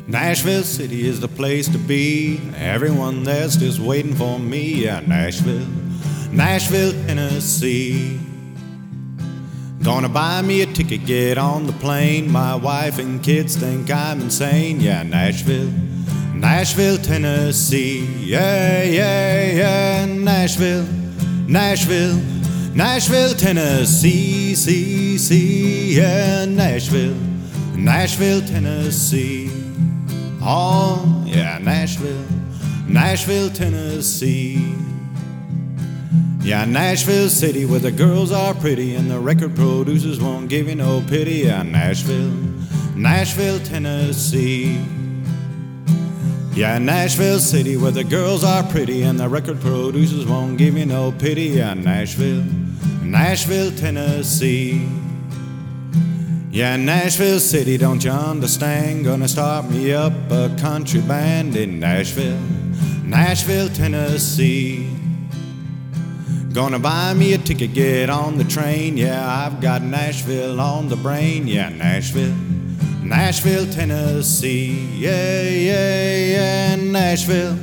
Nashville City is the place to be. Everyone there's just waiting for me. Yeah, Nashville, Tennessee. Gonna buy me a ticket, get on the plane. My wife and kids think I'm insane. Yeah, Nashville, Tennessee. Yeah, Nashville, Tennessee. Yeah, Nashville, Tennessee. Oh, yeah, Nashville, Tennessee. Yeah, Nashville City, where the girls are pretty and the record producers won't give you no pity. Yeah, Nashville, Tennessee. Yeah, Nashville City, where the girls are pretty and the record producers won't give you no pity. Yeah, Nashville, Tennessee. Yeah, Nashville City, don't you understand? Gonna start me up a country band in Nashville, Tennessee. Gonna buy me a ticket, get on the train. Yeah, I've got Nashville on the brain. Yeah, Nashville, Tennessee. Yeah, Nashville,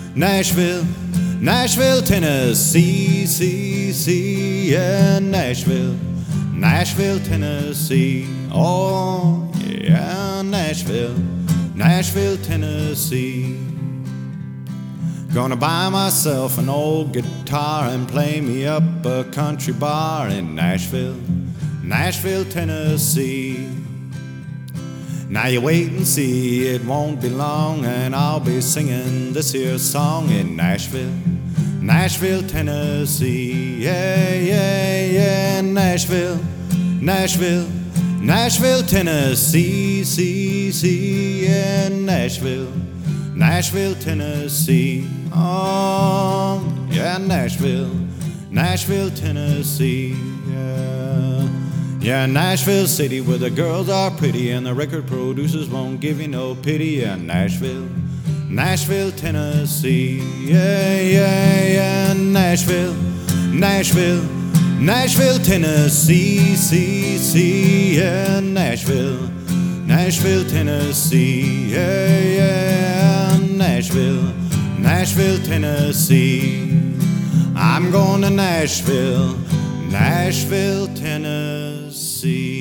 Tennessee. Yeah, Nashville, Tennessee. Oh, yeah, Nashville, Tennessee. Gonna buy myself an old guitar and play me up a country bar in Nashville, Tennessee. Now you wait and see, it won't be long, and I'll be singing this here song in Nashville, Tennessee. Yeah, Nashville, Tennessee. Yeah, Nashville, Tennessee. Oh, yeah, Nashville, Tennessee. Yeah, Nashville City, where the girls are pretty and the record producers won't give you no pity. Yeah, Nashville, Tennessee. Yeah, Nashville, Tennessee. Yeah, Nashville, Tennessee. Yeah, Nashville, Tennessee. I'm going to Nashville, Tennessee.